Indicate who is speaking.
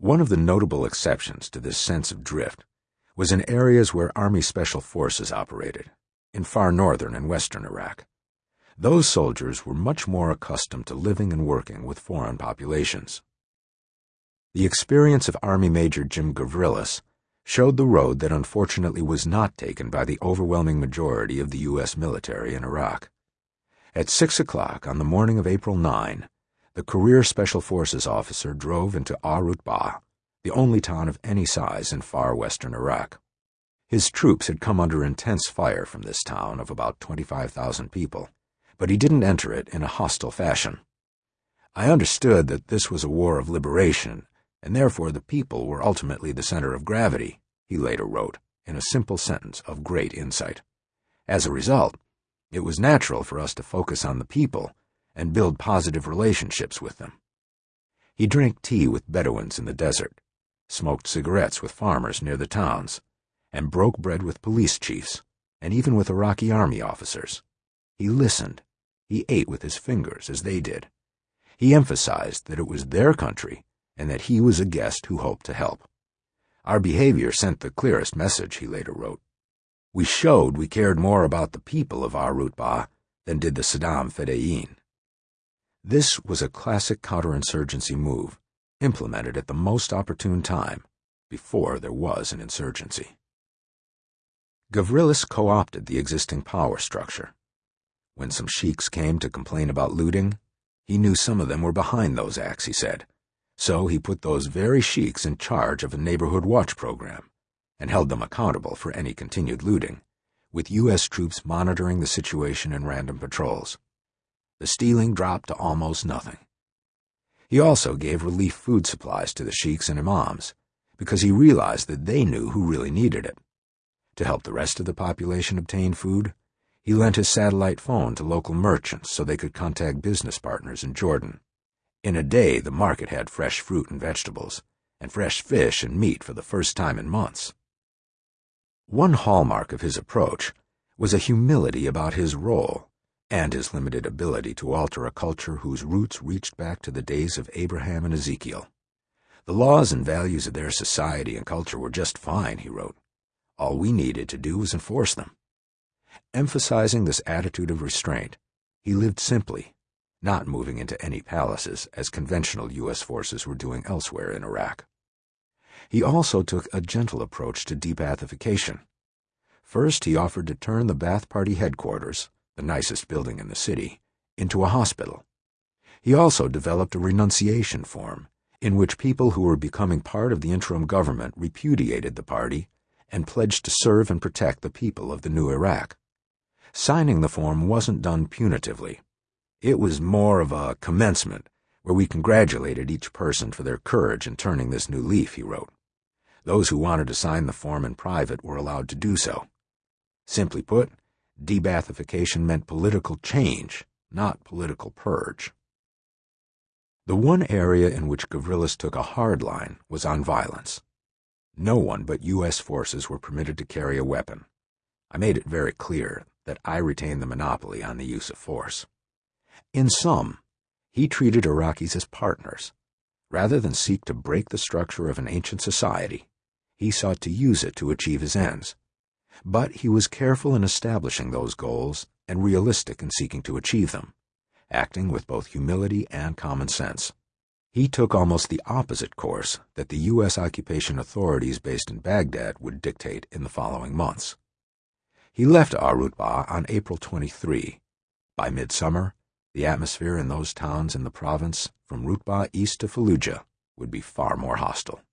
Speaker 1: One of the notable exceptions to this sense of drift was in areas where Army Special Forces operated, in far northern and western Iraq. Those soldiers were much more accustomed to living and working with foreign populations. The experience of Army Major Jim Gavrilis showed the road that unfortunately was not taken by the overwhelming majority of the U.S. military in Iraq. At 6 o'clock on the morning of April 9, the career Special Forces officer drove into Ar-Rutbah, the only town of any size in far western Iraq. His troops had come under intense fire from this town of about 25,000 people, but he didn't enter it in a hostile fashion. "I understood that this was a war of liberation, and therefore the people were ultimately the center of gravity," he later wrote, in a simple sentence of great insight. "As a result, it was natural for us to focus on the people and build positive relationships with them." He drank tea with Bedouins in the desert, smoked cigarettes with farmers near the towns, and broke bread with police chiefs, and even with Iraqi army officers. He listened. He ate with his fingers, as they did. He emphasized that it was their country and that he was a guest who hoped to help. "Our behavior sent the clearest message," he later wrote. "We showed we cared more about the people of Ar-Rutbah than did the Saddam Fedayeen." This was a classic counterinsurgency move, implemented at the most opportune time, before there was an insurgency. Gavrilis co-opted the existing power structure. When some sheiks came to complain about looting, he knew some of them were behind those acts, he said. So he put those very sheiks in charge of a neighborhood watch program and held them accountable for any continued looting, with U.S. troops monitoring the situation in random patrols. The stealing dropped to almost nothing. He also gave relief food supplies to the sheiks and imams, because he realized that they knew who really needed it. To help the rest of the population obtain food, he lent his satellite phone to local merchants so they could contact business partners in Jordan. In a day, the market had fresh fruit and vegetables, and fresh fish and meat for the first time in months. One hallmark of his approach was a humility about his role and his limited ability to alter a culture whose roots reached back to the days of Abraham and Ezekiel. "The laws and values of their society and culture were just fine," he wrote. "All we needed to do was enforce them." Emphasizing this attitude of restraint, he lived simply, not moving into any palaces as conventional U.S. forces were doing elsewhere in Iraq. He also took a gentle approach to de-Baathification. First, he offered to turn the Ba'ath Party headquarters, the nicest building in the city, into a hospital. He also developed a renunciation form in which people who were becoming part of the interim government repudiated the party and pledged to serve and protect the people of the new Iraq. Signing the form wasn't done punitively. It was more of a commencement where we congratulated each person for their courage in turning this new leaf, he wrote. Those who wanted to sign the form in private were allowed to do so. Simply put, de-Baathification meant political change, not political purge. The one area in which Gavrilis took a hard line was on violence. No one but U.S. forces were permitted to carry a weapon. I made it very clear that I retained the monopoly on the use of force. In sum, he treated Iraqis as partners. Rather than seek to break the structure of an ancient society, he sought to use it to achieve his ends. But he was careful in establishing those goals and realistic in seeking to achieve them, acting with both humility and common sense. He took almost the opposite course that the U.S. occupation authorities based in Baghdad would dictate in the following months. He left Ar-Rutbah on April 23. By midsummer, the atmosphere in those towns in the province, from Rutbah east to Fallujah, would be far more hostile.